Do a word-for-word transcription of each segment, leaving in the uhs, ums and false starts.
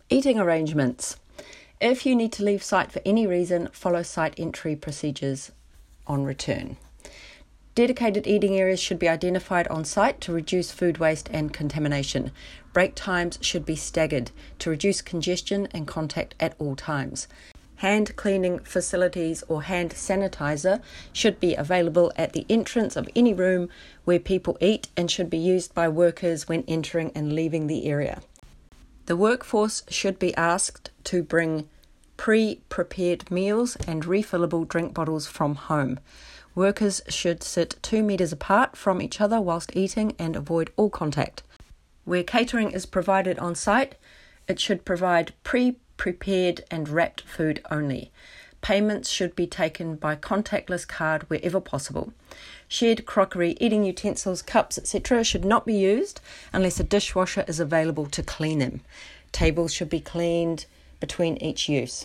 Eating arrangements. If you need to leave site for any reason, follow site entry procedures on return. Dedicated eating areas should be identified on site to reduce food waste and contamination. Break times should be staggered to reduce congestion and contact at all times. Hand cleaning facilities or hand sanitizer should be available at the entrance of any room where people eat and should be used by workers when entering and leaving the area. The workforce should be asked to bring pre-prepared meals and refillable drink bottles from home. Workers should sit two metres apart from each other whilst eating and avoid all contact. Where catering is provided on site, it should provide pre-prepared and wrapped food only. Payments should be taken by contactless card wherever possible. Shared crockery, eating utensils, cups, et cetera should not be used unless a dishwasher is available to clean them. Tables should be cleaned between each use.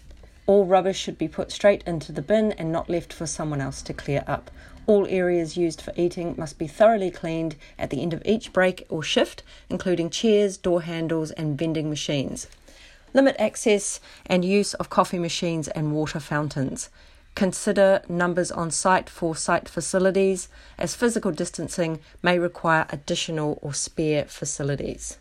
All rubbish should be put straight into the bin and not left for someone else to clear up. All areas used for eating must be thoroughly cleaned at the end of each break or shift, including chairs, door handles and vending machines. Limit access and use of coffee machines and water fountains. Consider numbers on site for site facilities, as physical distancing may require additional or spare facilities.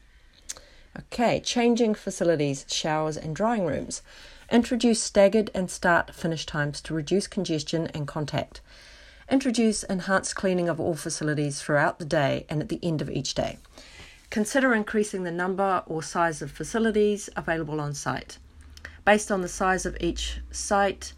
Okay, changing facilities, showers and drying rooms. Introduce staggered and start-finish times to reduce congestion and contact. Introduce enhanced cleaning of all facilities throughout the day and at the end of each day. Consider increasing the number or size of facilities available on site. Based on the size of each site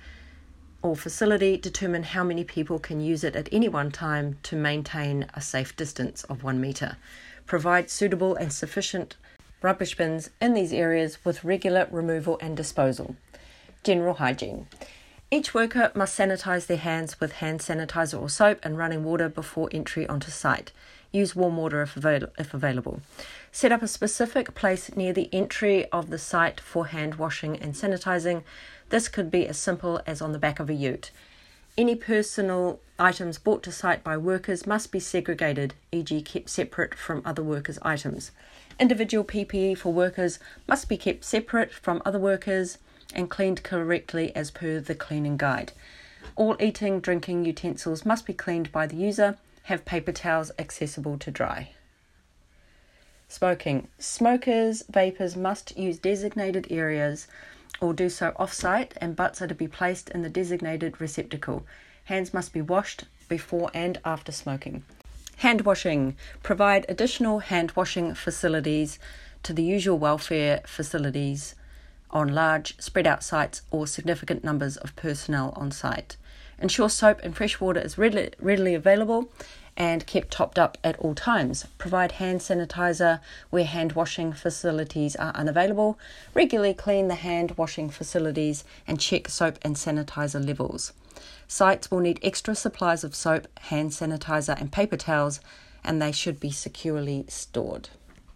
or facility, determine how many people can use it at any one time to maintain a safe distance of one metre. Provide suitable and sufficient rubbish bins in these areas with regular removal and disposal. General hygiene. Each worker must sanitise their hands with hand sanitizer or soap and running water before entry onto site. Use warm water if, avail- if available. Set up a specific place near the entry of the site for hand washing and sanitising. This could be as simple as on the back of a ute. Any personal items brought to site by workers must be segregated, for example kept separate from other workers' items. Individual P P E for workers must be kept separate from other workers and cleaned correctly as per the cleaning guide. All eating, drinking utensils must be cleaned by the user. Have paper towels accessible to dry. Smoking. Smokers, vapors must use designated areas or do so off-site, and butts are to be placed in the designated receptacle. Hands must be washed before and after smoking. Hand washing. Provide additional hand washing facilities to the usual welfare facilities on large, spread out sites or significant numbers of personnel on site. Ensure soap and fresh water is readily, readily available and kept topped up at all times. Provide hand sanitizer where hand washing facilities are unavailable. Regularly clean the hand washing facilities and check soap and sanitizer levels. Sites will need extra supplies of soap, hand sanitizer and paper towels, and they should be securely stored.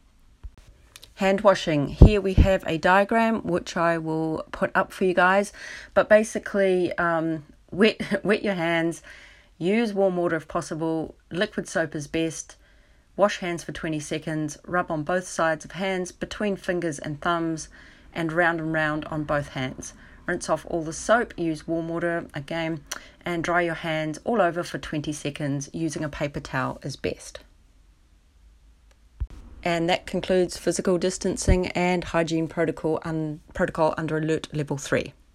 Hand washing. Here we have a diagram which I will put up for you guys, but basically um, wet, wet your hands, use warm water if possible, liquid soap is best, wash hands for twenty seconds, rub on both sides of hands, between fingers and thumbs, and round and round on both hands. Rinse off all the soap, use warm water again, and dry your hands all over for twenty seconds. Using a paper towel is best. And that concludes physical distancing and hygiene protocol, un- protocol under Alert Level three.